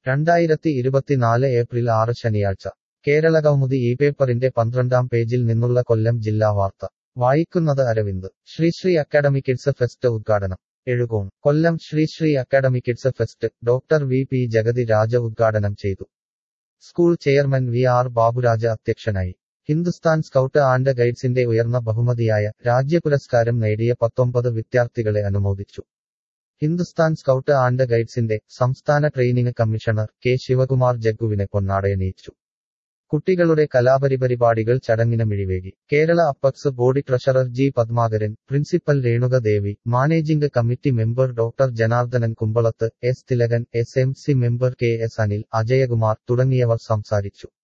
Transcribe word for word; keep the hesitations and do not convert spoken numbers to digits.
രണ്ടായിരത്തി ഇരുപത്തിനാല് ഏപ്രിൽ ആറ് ശനിയാഴ്ച കേരളകൗമുദി ഈ പേപ്പറിന്റെ പന്ത്രണ്ടാം പേജിൽ നിന്നുള്ള കൊല്ലം ജില്ലാ വാർത്ത വായിക്കുന്നത് Aravind Sri Sri academy kids fest ഉദ്ഘാടനം Ezhukone Kollam Sri Sri academy kids fest doctor V P Jagathi Raja ഉദ്ഘാടനം ചെയ്തു. School chairman V R Baburaja അധ്യക്ഷനായി. ഹിന്ദുസ്ഥാൻ സ്കൗട്ട് ആൻഡ് ഗൈഡ്സിന്റെ ഉയർന്ന ബഹുമതിയായ രാജ്യപുരസ്കാരം നേടിയ പത്തൊമ്പത് വിദ്യാർത്ഥികളെ അനുമോദിച്ചു. ഹിന്ദുസ്ഥാൻ സ്കൗട്ട് ആൻഡ് ഗൈഡ്സിന്റെ സംസ്ഥാന ട്രെയിനിങ് കമ്മീഷണർ കെ ശിവകുമാർ ജഗ്ഗുവിനെ പൊന്നാടയണിയിച്ചു. കുട്ടികളുടെ കലാപരിപരിപാടികൾ ചടങ്ങിന് മിഴിവേകി. Kerala apex board treasurer G Padmakaran, principal Renuka Devi, managing committee member doctor Janardhanan Kumbalath, S Thilakan, S M C member K S Anil, Ajayakumar തുടങ്ങിയവർ സംസാരിച്ചു.